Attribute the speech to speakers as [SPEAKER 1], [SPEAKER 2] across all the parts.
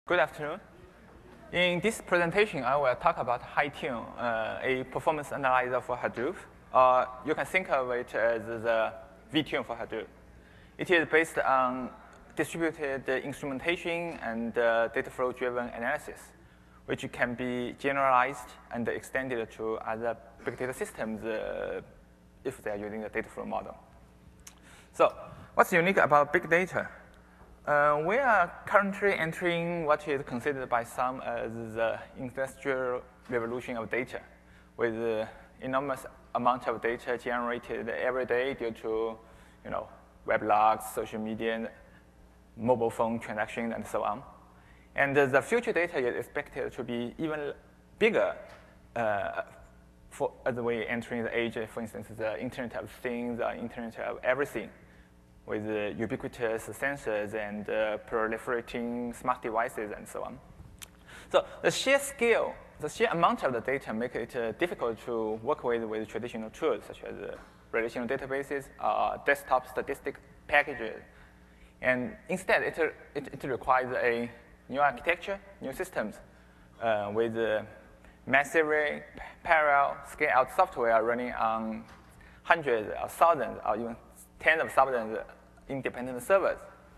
[SPEAKER 1] Good afternoon. In this presentation, I will talk about HiTune, a performance analyzer for Hadoop. You can think of it as the vTune for Hadoop. It is based on distributed instrumentation and data flow-driven analysis, which can be generalized and extended to other big data systems if they are using the data flow model. So what's unique about big data? We are currently entering what is considered by some as the industrial revolution of data, with enormous amount of data generated every day due to, web logs, social media, mobile phone transactions, and so on. And the future data is expected to be even bigger as we entering the age, for instance, the Internet of Things, the Internet of Everything, with ubiquitous sensors and proliferating smart devices and so on. So the sheer scale, the sheer amount of the data make it difficult to work with traditional tools such as relational databases, desktop statistic packages. And instead, it requires a new architecture, new systems with massively parallel scale-out software running on hundreds or thousands or even tens of thousands independent servers.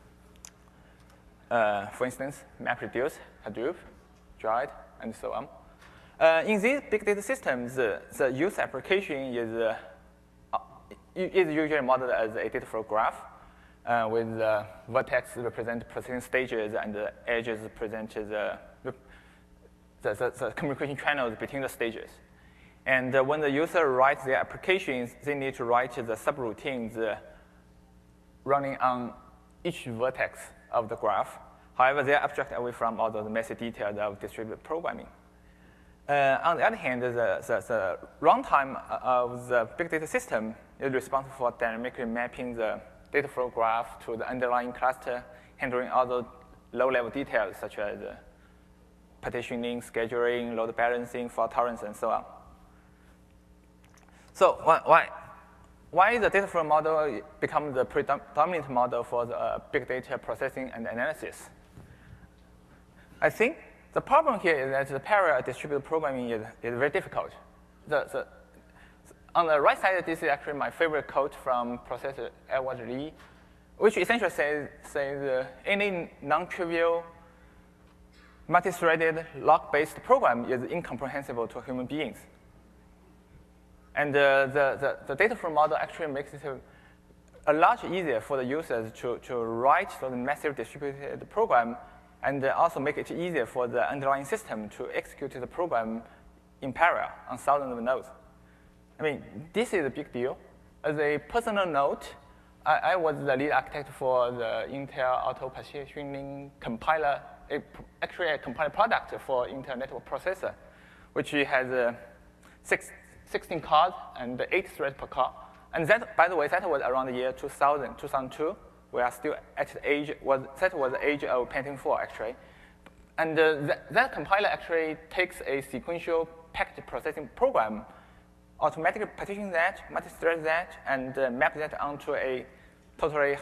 [SPEAKER 1] For instance, MapReduce, Hadoop, Druid, and so on. In these big data systems, the use application is usually modeled as a data flow graph, with vertex represent processing stages and the edges represent the communication channels between the stages. And when the user writes their applications, they need to write the subroutines running on each vertex of the graph. However, they are abstract away from all those messy details of distributed programming. On the other hand, the runtime of the big data system is responsible for dynamically mapping the data flow graph to the underlying cluster, handling all the low-level details such as partitioning, scheduling, load balancing, fault tolerance, and so on. So why the data flow model becomes the predominant model for the big data processing and analysis? I think the problem here is that the parallel distributed programming is very difficult. On the right side, this is actually my favorite quote from Professor Edward Lee, which essentially says any non-trivial multi-threaded log-based program is incomprehensible to human beings. And the data flow model actually makes it a lot easier for the users to write the massive distributed program, and also make it easier for the underlying system to execute the program in parallel on thousands of nodes. I mean, this is a big deal. As a personal note, I was the lead architect for the Intel Auto Partitioning compiler, actually a compiler product for Intel network processor, which has 16 cores and 8 threads per core. And that, by the way, that was around the year 2000, 2002. We are still at the age, that was the age of Pentium 4, actually. And that compiler actually takes a sequential packet processing program, automatically partition that, multi-thread that, and map that onto a totally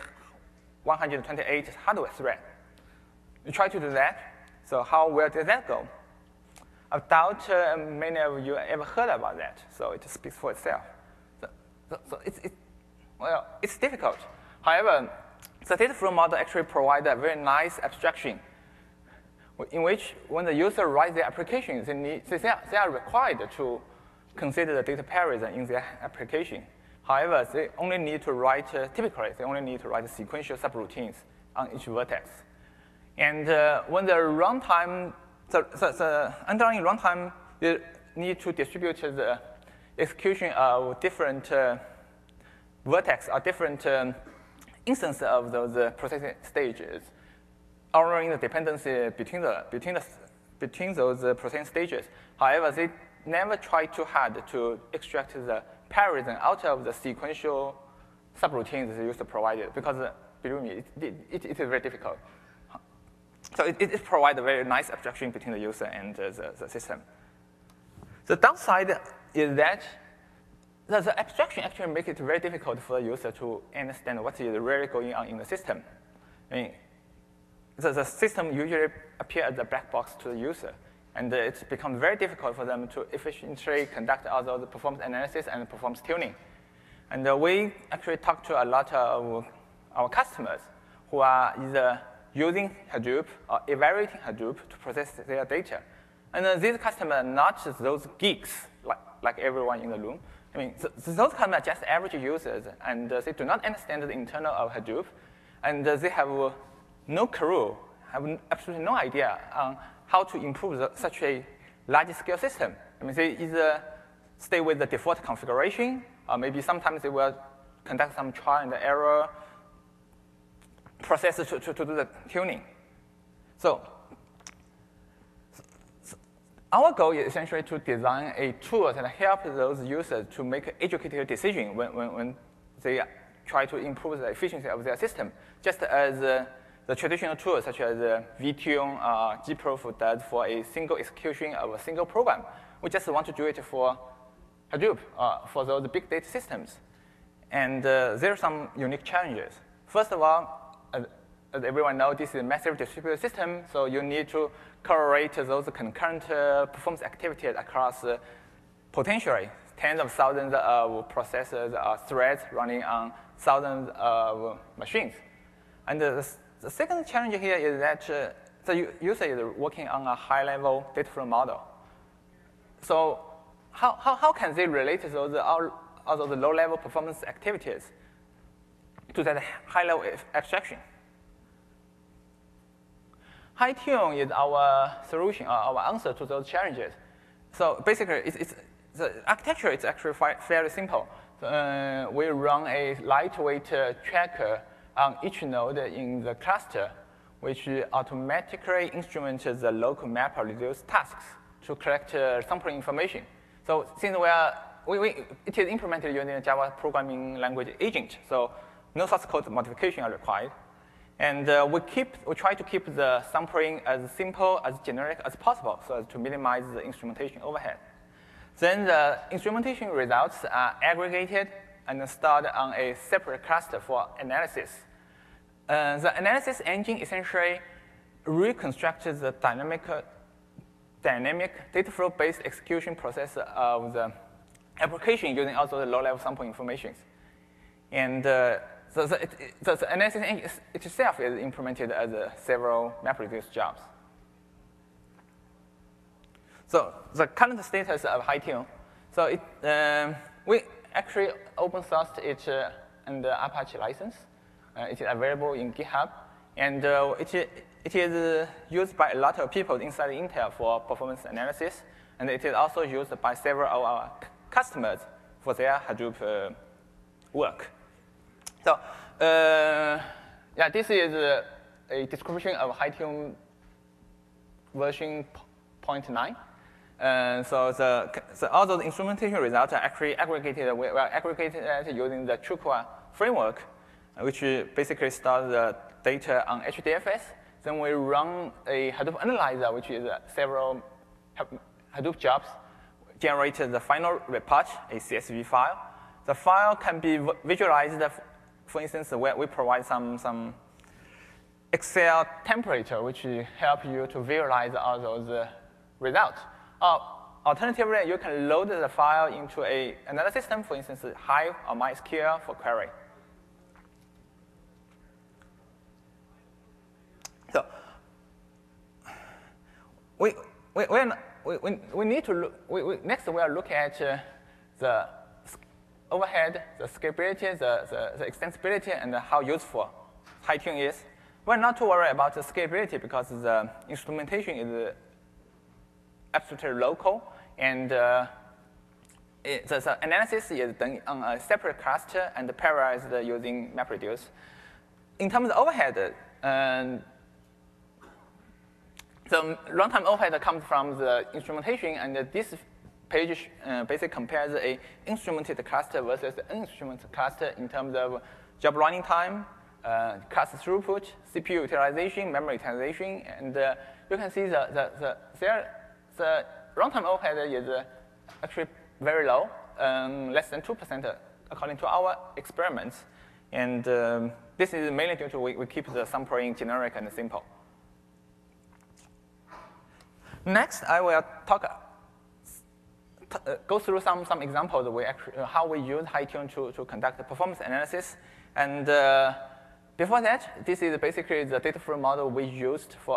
[SPEAKER 1] 128 hardware thread. You try to do that. So how well did that go? I doubt many of you ever heard about that, so it speaks for itself. So it's difficult. However, the data flow model actually provides a very nice abstraction in which when the user writes their applications, they are required to consider the data pairs in their application. However, they only need to write, typically, they only need to write sequential subroutines on each vertex. And when the runtime, the underlying runtime, you need to distribute the execution of different vertex or different instances of those processing stages, honoring the dependency between those processing stages. However, they never try too hard to extract the parallelism out of the sequential subroutines the user provided, because believe me, it is very difficult. So it provides a very nice abstraction between the user and the system. The downside is that the abstraction actually makes it very difficult for the user to understand what is really going on in the system. I mean, the system usually appears as a black box to the user. And it's become very difficult for them to efficiently conduct all those performance analysis and performance tuning. And we actually talk to a lot of our customers who are either using Hadoop or evaluating Hadoop to process their data. And these customers are not just those geeks like everyone in the room. I mean, those customers are just average users, and they do not understand the internal of Hadoop, and they have no clue, have absolutely no idea on how to improve such a large-scale system. I mean, they either stay with the default configuration, or maybe sometimes they will conduct some trial and error process to do the tuning. So our goal is essentially to design a tool that helps those users to make an educated decision when they try to improve the efficiency of their system, just as the traditional tools such as vTune or gproof does for a single execution of a single program. We just want to do it for Hadoop, for those big data systems. And there are some unique challenges. First of all, as everyone knows, this is a massive distributed system, so you need to correlate those concurrent performance activities across potentially tens of thousands of processors or threads running on thousands of machines. And the second challenge here is that the user is working on a high-level data flow model. So how can they relate all those low-level performance activities to that high-level abstraction? HiTune is our solution, our answer to those challenges. So basically, the architecture is actually fairly simple. We run a lightweight tracker on each node in the cluster, which automatically instruments the local map reduce tasks to collect sampling information. So since it is implemented using a Java programming language agent, so no source code modification are required. And we try to keep the sampling as simple, as generic as possible, so as to minimize the instrumentation overhead. Then the instrumentation results are aggregated and stored on a separate cluster for analysis. The analysis engine essentially reconstructs the dynamic data flow-based execution process of the application using also the low-level sample information. And the analysis engine itself is implemented as several MapReduce jobs. So the current status of HiTune. So we actually open sourced it under Apache license. It is available in GitHub, and it is used by a lot of people inside Intel for performance analysis, and it is also used by several of our customers for their Hadoop work. So yeah, this is a description of HiTune version 0.9. So all those instrumentation results are actually aggregated. We are aggregated using the Chukwa framework, which basically stores the data on HDFS. Then we run a Hadoop analyzer, which is several Hadoop jobs, generated the final report, a CSV file. The file can be visualized. For instance, we provide some Excel template, which help you to visualize all those results. Alternatively, you can load the file into another system, for instance, Hive or MySQL for query. So we need to look. Next, we are looking at the overhead, the scalability, the extensibility, and how useful HiTune is. We're not too worried about the scalability because the instrumentation is absolutely local, and the analysis is done on a separate cluster and parallelized using MapReduce. In terms of overhead, the runtime overhead comes from the instrumentation, and this page basically compares an instrumented cluster versus an uninstrumented cluster in terms of job running time, cluster throughput, CPU utilization, memory utilization, and you can see the runtime overhead is actually very low, less than 2% according to our experiments. And this is mainly due to we keep the sampling generic and simple. Next, I will go through some examples how we use HiTune to conduct the performance analysis. And before that, this is basically the data flow model we used for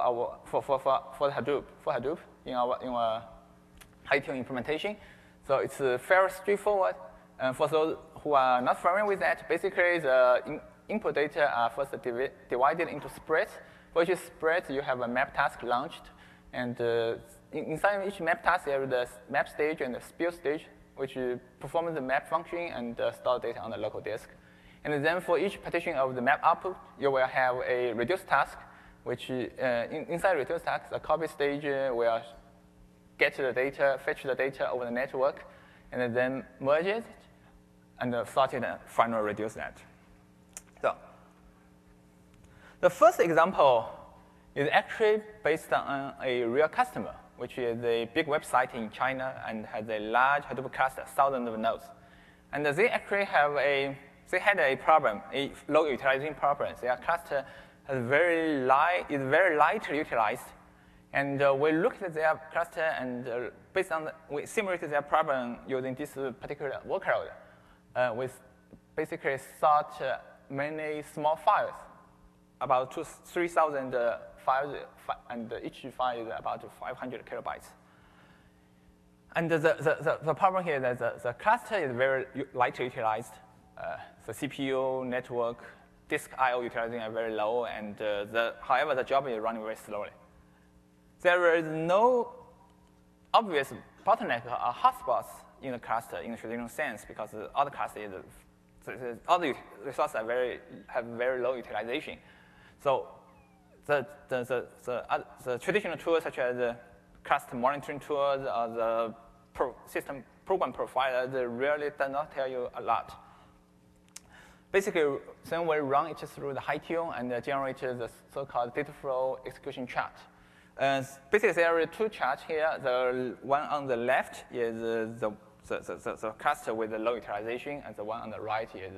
[SPEAKER 1] Hadoop in our HiTune implementation. So it's fairly straightforward. And for those who are not familiar with that, basically the input data are first divided into spreads. For each spread, you have a map task launched. And inside each map task, there is the map stage and the spill stage, which performs the map function and store data on the local disk. And then for each partition of the map output, you will have a reduce task, which inside reduce task, the copy stage will get the data, fetch the data over the network, and then merge it, and sort it, and finally reduce that. So the first example is actually based on a real customer, which is a big website in China and has a large Hadoop cluster, thousands of nodes. And they actually had a problem, a low utilization problem. Their cluster is very lightly utilized. And we looked at their cluster and based on we simulated their problem using this particular workload. We basically sort many small files, about 3,000 files, and each file is about 500 kilobytes. And the problem here is that the cluster is very lightly utilized. The CPU, network, disk I/O utilization are very low, and however, the job is running very slowly. There is no obvious bottleneck or hotspots in the cluster in the traditional sense because all the clusters, all the resources have very low utilization. So the traditional tools such as the cluster monitoring tools or the system program profiler, they really do not tell you a lot. Basically, then we run it through the HiTune and generate the so-called data flow execution chart. Basically, there are two charts here. The one on the left is the cluster with the low utilization, and the one on the right is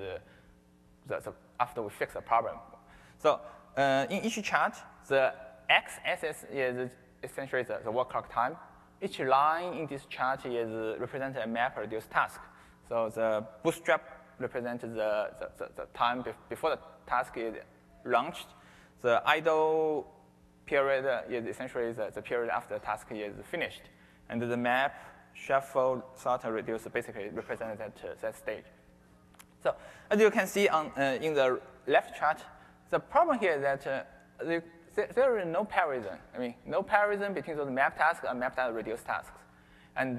[SPEAKER 1] after we fix the problem. So in each chart, the x-axis is essentially the work clock time. Each line in this chart is represents a map reduced task. So the bootstrap represents the time before the task is launched. The idle period is essentially the period after the task is finished. And the map, shuffle, sort, and reduce basically represent that stage. So as you can see in the left chart, the problem here is that there is no parallelism. I mean, no parallelism between those map tasks and map task reduced tasks. And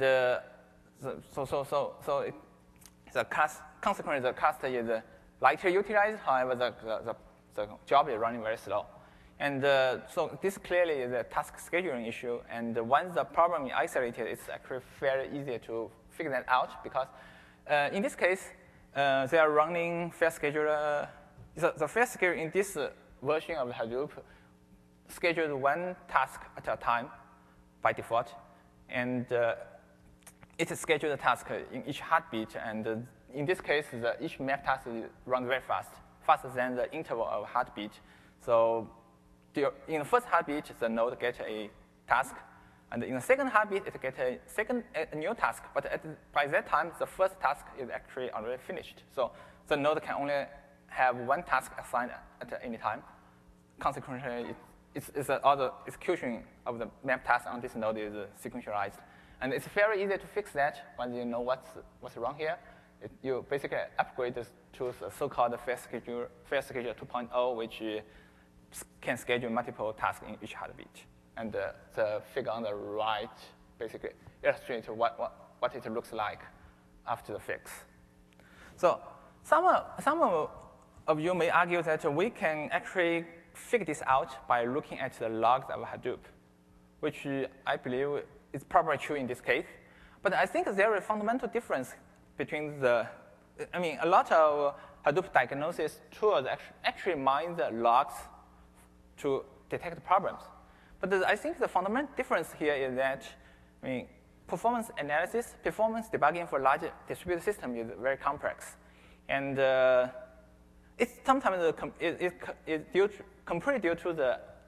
[SPEAKER 1] consequently, the cluster is lightly utilized. However, the job is running very slow. And so this clearly is a task scheduling issue. And once the problem is isolated, it's actually very easy to figure that out because in this case, they are running fair scheduler. The fair scheduler in this version of Hadoop schedules one task at a time by default. And it schedules the task in each heartbeat. And in this case, each map task runs very fast, faster than the interval of heartbeat. So in the first heartbeat, the node gets a task. And in the second heartbeat, it gets a new task. But by that time, the first task is actually already finished. So the node can only have one task assigned at any time. Consequently, all the execution of the map task on this node is sequentialized. And it's very easy to fix that once you know what's wrong here. You basically upgrade this to the so-called fair scheduler 2.0, which can schedule multiple tasks in each heartbeat. And the figure on the right basically illustrates what it looks like after the fix. So some of you may argue that we can actually figure this out by looking at the logs of Hadoop, which I believe is probably true in this case. But I think there is a fundamental difference between a lot of Hadoop diagnosis tools actually mine the logs to detect problems. But I think the fundamental difference here is that, performance analysis, performance debugging for large distributed systems is very complex. And it's sometimes completely due to the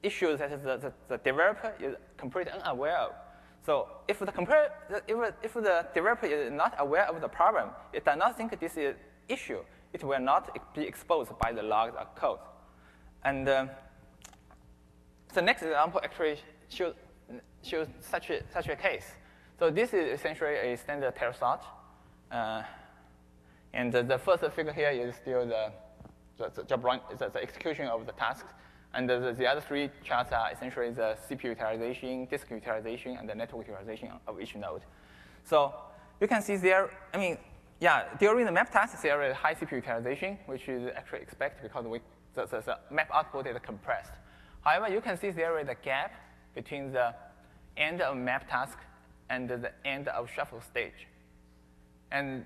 [SPEAKER 1] issues that the developer is completely unaware of. So if the developer is not aware of the problem, it does not think this is an issue, it will not be exposed by the logs or code. And the next example actually shows such a case. So this is essentially a standard tail sort. And the first figure here is still the job run, the execution of the tasks. And the other three charts are essentially the CPU utilization, disk utilization, and the network utilization of each node. So you can see there, I mean, yeah, during the map task, there is high CPU utilization, which is actually expected because the map output is compressed. However, you can see there is a gap between the end of map task and the end of shuffle stage. And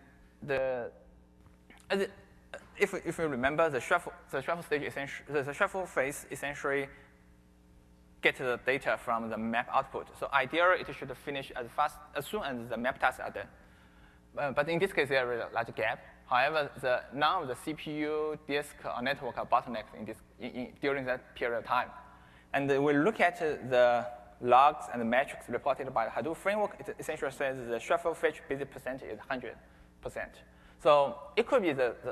[SPEAKER 1] if you remember, the shuffle stage the shuffle phase essentially gets the data from the map output. So ideally, it should finish as soon as the map tasks are done. But in this case, there is a large gap. However, none of the CPU, disk, or network are bottlenecked during that period of time. And we look at the logs and the metrics reported by the Hadoop framework. It essentially says the shuffle fetch busy percentage is 100%. So it could be the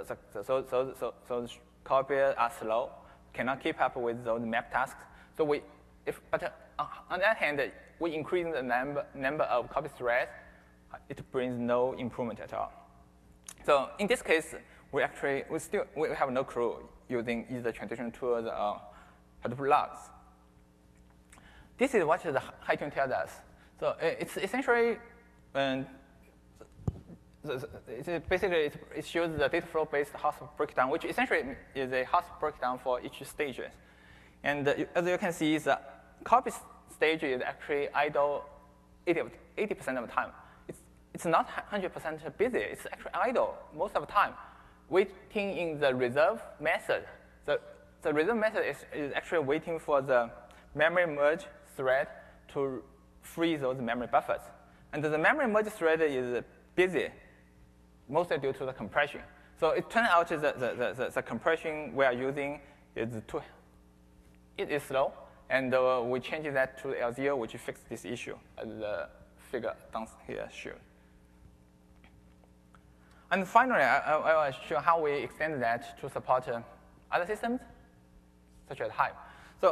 [SPEAKER 1] copiers are slow, cannot keep up with those map tasks. So but on the other hand, we increase the number of copy threads. It brings no improvement at all. So in this case, we have no clue using either transition tools or Hadoop logs. This is what the HiTune tail does. So it's essentially it shows the data flow-based host breakdown, which essentially is a host breakdown for each stages. And as you can see, the copy stage is actually idle 80% of the time. It's not 100% busy. It's actually idle most of the time, waiting in the reserve method. The reserve method is actually waiting for the memory merge thread to free those memory buffers. And the memory merge thread is busy, mostly due to the compression. So it turns out the compression we are using is slow, and we changed that to L0, which fixed this issue, as the figure down here shows. And finally, I will show how we extend that to support other systems, such as Hive. So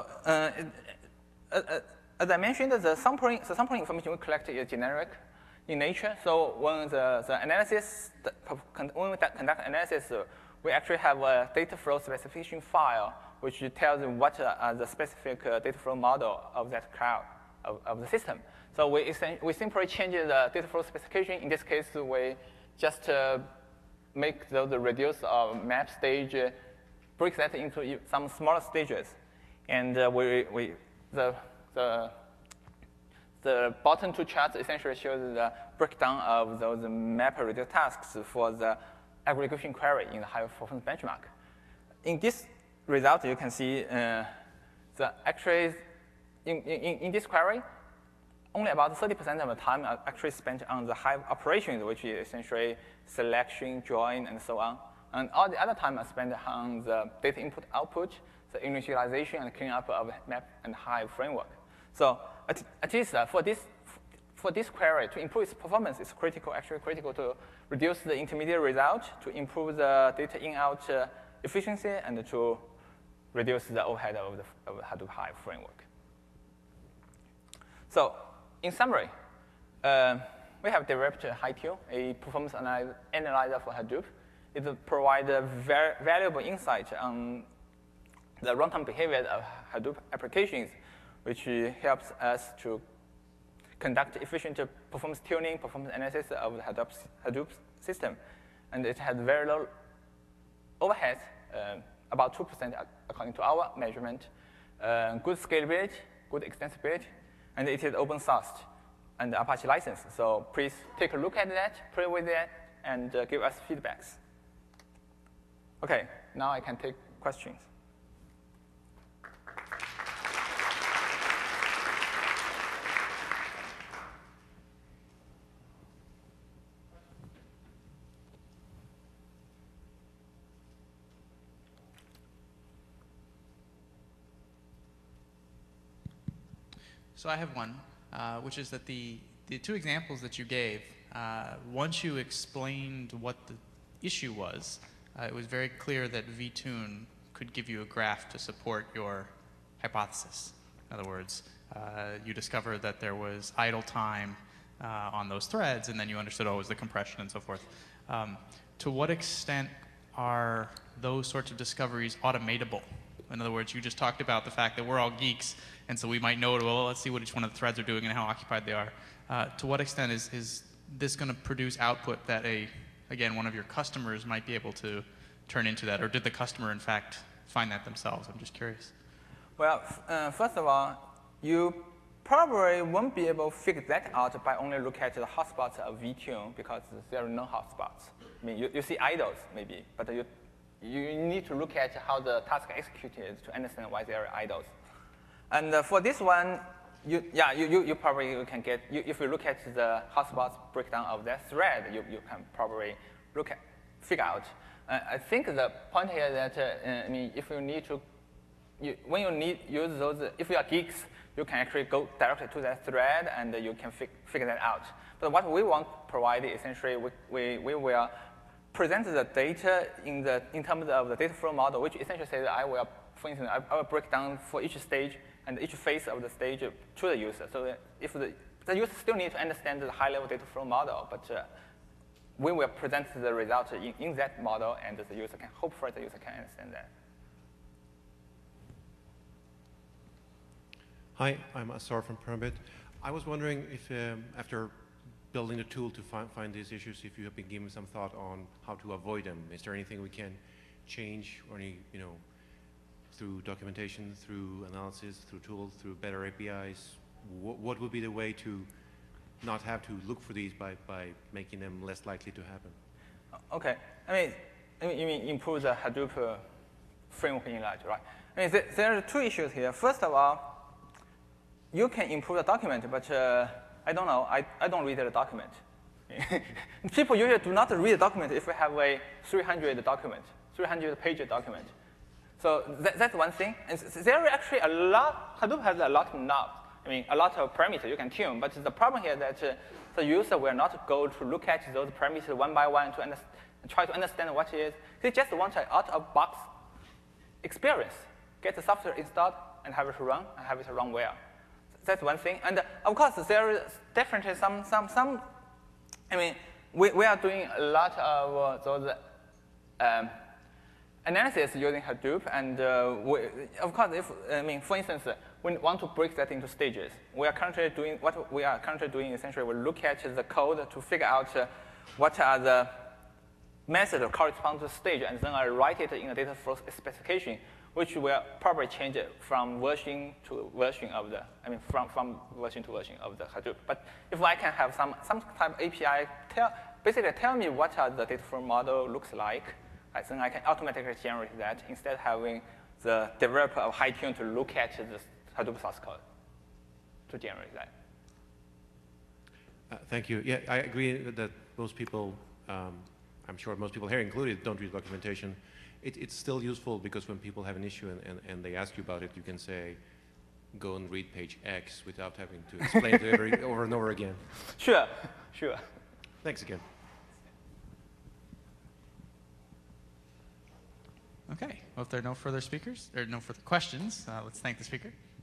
[SPEAKER 1] as I mentioned, the sampling information we collect is generic in nature. So when when we conduct analysis, we actually have a data flow specification file, which tells what are the specific data flow model of that cloud, of the system. So we simply change the data flow specification. In this case, we just make the reduce of map stage, break that into some smaller stages. And the bottom two charts essentially show the breakdown of those map reduce tasks for the aggregation query in the high performance benchmark. In this result, you can see actually in this query, only about 30% of the time are actually spent on the Hive operations, which is essentially selection, join, and so on. And all the other time are spent on the data input output, the initialization and cleanup of map and Hive framework. So at least for this query, to improve its performance, it's actually critical to reduce the intermediate result, to improve the data in-out efficiency, and to reduce the overhead of the Hadoop Hive framework. So in summary, we have developed HiTune, a performance analyzer for Hadoop. It provides very valuable insight on the runtime behavior of Hadoop applications, which helps us to conduct efficient performance tuning, performance analysis of the Hadoop system. And it has very low overhead, about 2% according to our measurement, good scalability, good extensibility, and it is open sourced and Apache license. So please take a look at that, play with it, and give us feedbacks. Okay, now I can take questions.
[SPEAKER 2] So I have one, which is that the two examples that you gave, once you explained what the issue was, it was very clear that vTune could give you a graph to support your hypothesis. In other words, you discovered that there was idle time on those threads, and then you understood, oh, it was the compression and so forth. To what extent are those sorts of discoveries automatable? In other words, you just talked about the fact that we're all geeks, and so we might know, well, let's see what each one of the threads are doing and how occupied they are. To what extent is this going to produce output that, again, one of your customers might be able to turn into that? Or did the customer, in fact, find that themselves? I'm just curious.
[SPEAKER 1] Well, first of all, you probably won't be able to figure that out by only looking at the hotspots of vTune, because there are no hotspots. I mean, you see idles, maybe, but you need to look at how the task executed to understand why there are idles. And for this one, you probably can get, if you look at the hotspots breakdown of that thread, you can probably figure out. I think the point here that, I mean, if you need to, when you use those, if you are geeks, you can actually go directly to that thread and you can figure that out. But what we want to provide is essentially we will present the data in terms of the data flow model, which essentially says I will, for instance, I will break down for each stage and each phase of the stage to the user. So that if the user still needs to understand the high-level data flow model, but we will present the result in that model, and the user can, hopefully the user can understand that.
[SPEAKER 3] Hi, I'm Asar from Permbit. I was wondering if, after building a tool to find these issues, if you have been given some thought on how to avoid them. Is there anything we can change, or any, through documentation, through analysis, through tools, through better APIs? What would be the way to not have to look for these by making them less likely to happen?
[SPEAKER 1] Okay. I mean, you mean improve the Hadoop framework in large, right? I mean, there are two issues here. First of all, you can improve the document, but I don't know. I don't read the document. People usually do not read the document if we have a 300-page document. So that's one thing. And there are actually a lot. Hadoop has a lot of knobs. I mean, a lot of parameters you can tune. But the problem here is that the user will not go to look at those parameters one by one to try to understand what it is. They just want an out-of-box experience. Get the software installed and have it run, and have it run well. That's one thing. And of course, there is definitely some. I mean, we are doing a lot of those analysis using Hadoop, and of course, for instance, we want to break that into stages. We are currently doing what we are currently doing. Essentially, we look at the code to figure out what are the methods that correspond to the stage, and then I write it in a data flow specification, which will probably change it from version to version of the, from version to version of the Hadoop. But if I can have some type of API basically tell me what the data flow model looks like, then I can automatically generate that instead of having the developer of HiTune to look at the Hadoop source code to generate that.
[SPEAKER 3] Thank you. Yeah, I agree that most people, I'm sure most people here included, don't read documentation. It's still useful because when people have an issue and they ask you about it, you can say, go and read page X without having to explain it over and over again.
[SPEAKER 1] Sure.
[SPEAKER 3] Thanks again.
[SPEAKER 2] Okay, well, if there are no further speakers, or no further questions, let's thank the speaker.